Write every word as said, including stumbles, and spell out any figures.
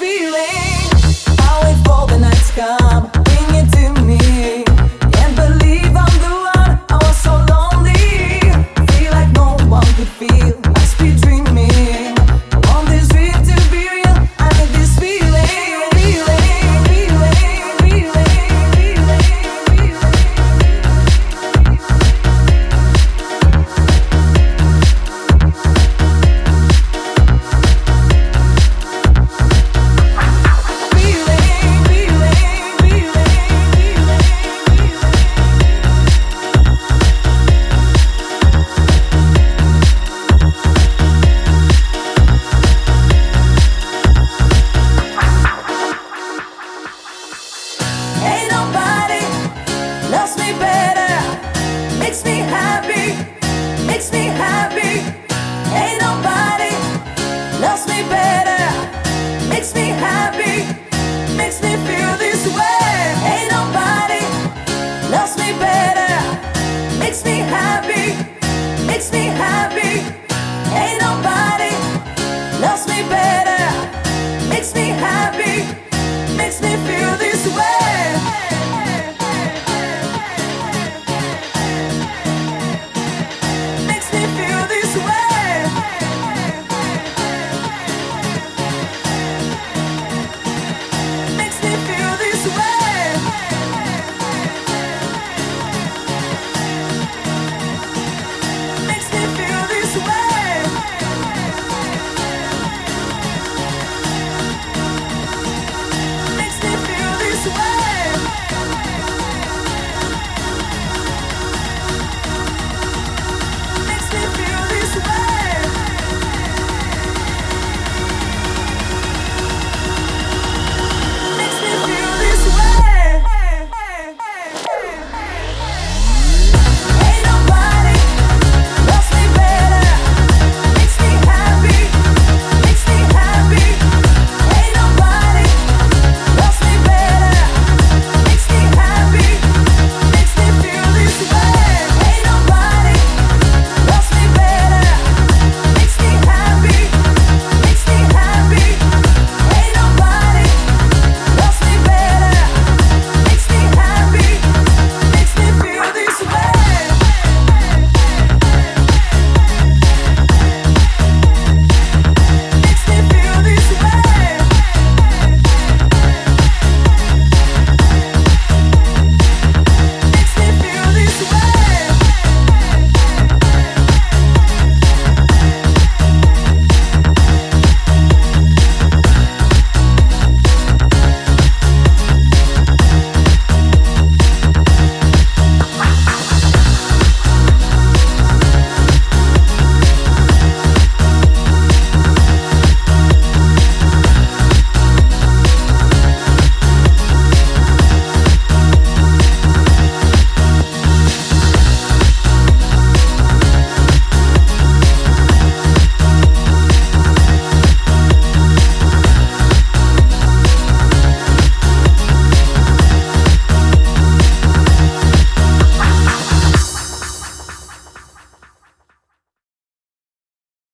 feeling. I wait for the night to come, bring it to me. Can't believe I'm the one, I was so lonely. Feel like no one could feel, must be dreaming. I want this dream to be real, I need this feeling. Feeling, feeling, feeling, feeling, ain't nobody loves me better, makes me happy, makes me happy. Ain't nobody loves me better, makes me happy, makes me feel this way. Ain't nobody loves me better, makes me happy, makes me happy. Ain't nobody loves me better, makes me happy, makes me feel